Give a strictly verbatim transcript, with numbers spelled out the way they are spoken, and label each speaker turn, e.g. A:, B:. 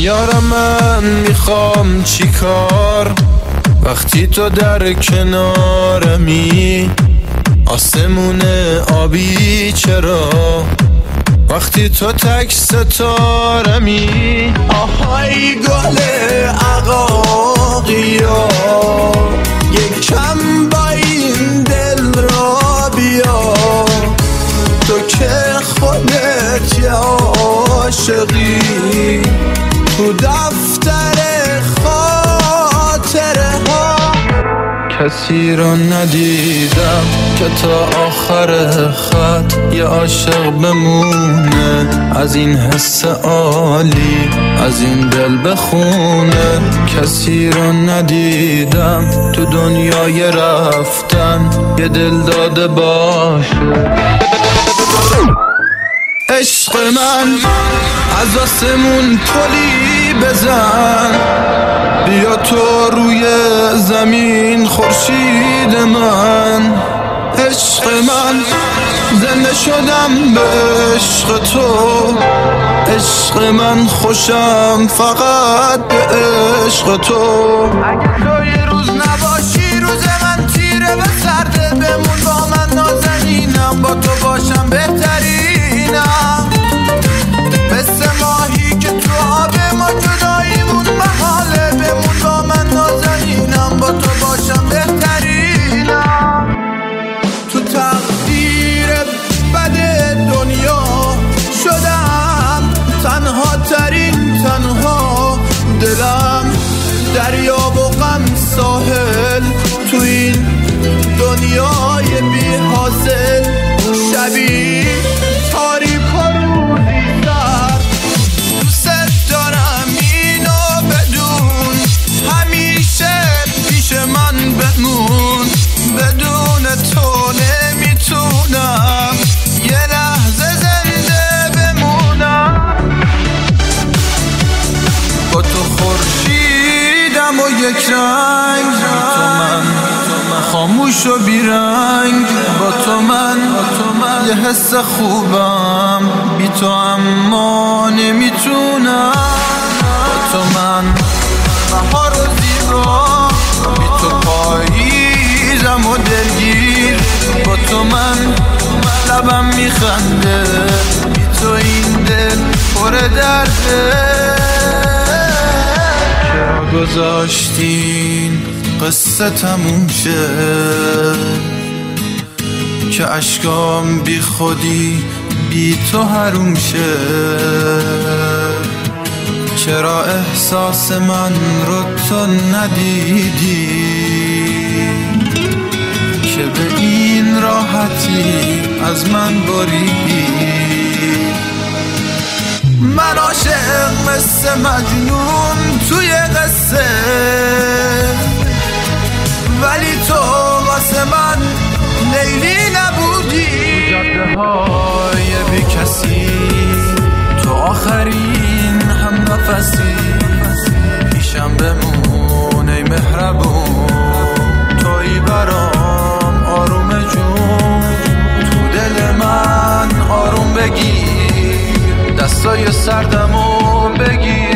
A: یارم من میخوام چی کار وقتی تو در کنارمی؟ آسمون آبی چرا وقتی تو تک ستارمی؟ آهای گل عقاقیا یک کم با این دل را بیا، تو که خودت یه عاشقی تو دفتر خاطره ها. کسی رو ندیدم که تا آخر خط یه عاشق بمونه، از این حس عالی از این دل بخونه. کسی رو ندیدم تو دنیای رفتن یه دل داده باشه. عشق من از آسمون پلی بزن، بیا تو روی زمین خورشید من. عشق من زنده شدم به عشق تو، عشق من خوشم فقط به عشق تو. اگه تو یه روز نباشی روز من تیره به سرده، بمون با من نازنینم با تو باشم بهترینم. مثل ماهی که تو آب ما جداییمون محاله، بمون با من نازنینم با تو باشم بهترینم. تو تقدیر بد دنیا شدم تنها ترین تنها، دلم دریا و غم ساحل تو این دنیای بی حاصل. شبی تاریک و روزی سر دوست دارم اینو بدون، همیشه پیش من بمون. بدون تو نمیتونم یه لحظه زنده بمونم. با تو خورشیدم و یک رنگ، تو من خاموش و بیرنگ. با تو من یه حس خوبم، بی تو اما نمیتونم. با تو من بهار و زیبا، بی تو پاییزم و دلگیر. با تو من لبم میخنده، بی تو این دل پر درده. چرا گذاشتین قصه تموم شه که اشکام بی خودی بی تو حروم شه؟ چرا احساس من رو تو ندیدی که به این راحتی از من بریدی؟ من عاشق مثل مجنون توی قصه، ولی تو واسه من لیلی نبودی. جاده های بی کسی تو آخرین هم نفسی، پیشم بمون ای مهربون. تویی برام آروم جون، تو دل من آروم بگیر، دستای سردمو بگیر.